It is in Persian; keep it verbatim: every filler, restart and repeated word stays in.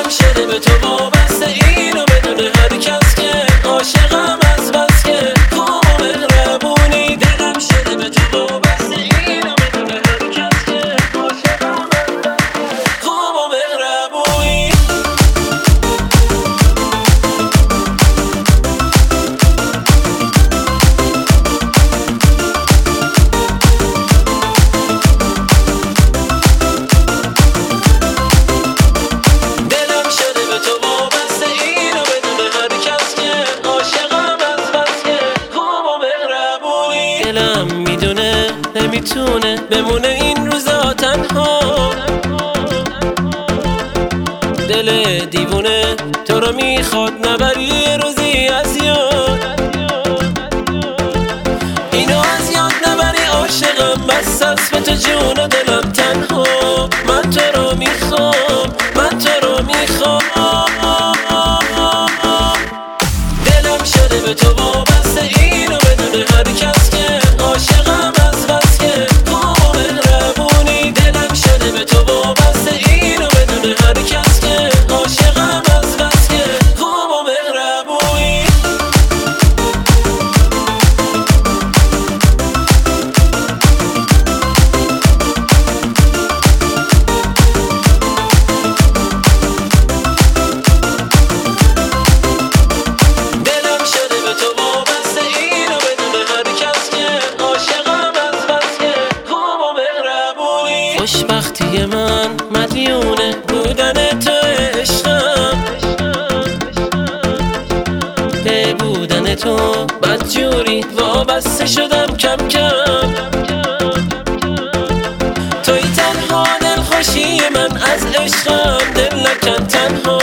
دلم شده به تو وابسته، اینو بدونه هر کس که عاشقم از بس که خوب و مهربونی. دلم شده به تو وابسته، اینو بدونه هر کس که عاشقم از بس که خوب و مهربونی. دلم میدونه نمیتونه بمونه این روزا تنها، دل دیوونه تو رو میخواد نبری یه روزی از یاد، اینو از یاد نبری عاشقم بس است به تو جون و دلم تنها. من تو رو میخوام، من تو رو میخوام. دلم شده به تو وابسته، اینو بدونه هر کس که عاشقم از بس که خوب و مهربونی. دلم شده به تو وابسته، اینو بدونه هر کس که عاشقم از بس که خوب و مهربونی. دلم شده به تو وابسته، اینو بدونه هر کس که عاشقم از بس که خوب و مهربونی. خوشبختی من مدیونه بودن تو عشقم، به بودن تو بدجوری وابسته شدم کم کم. توی تنها دلخوشی من از عشقم، دل نکن تنها.